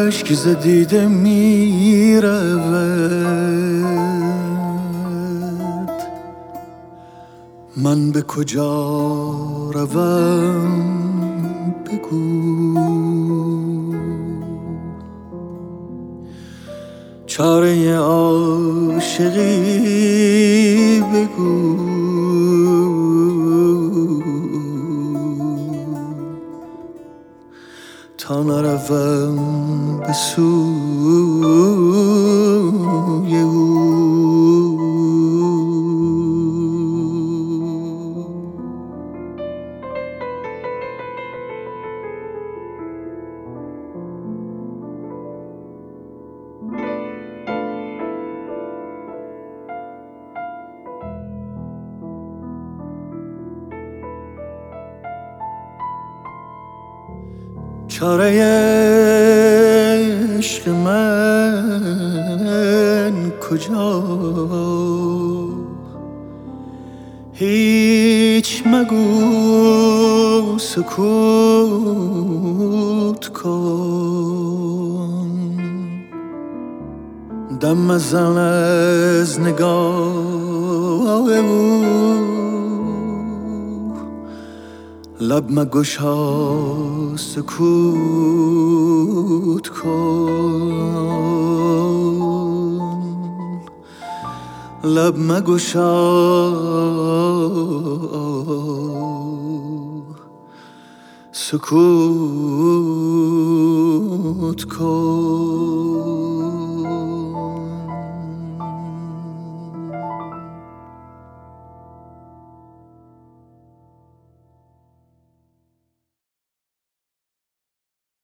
اشک ز دیده می رود، من به کجا روم بگو. چاره عاشقی بگو، تا نروم به سوی او. چاره عشق من کجا؟ هیچ مگو، سکوت کن. دم مزن از نگاه او، لب مگشا، سکوت کن. لب مگشا، سکوت کن.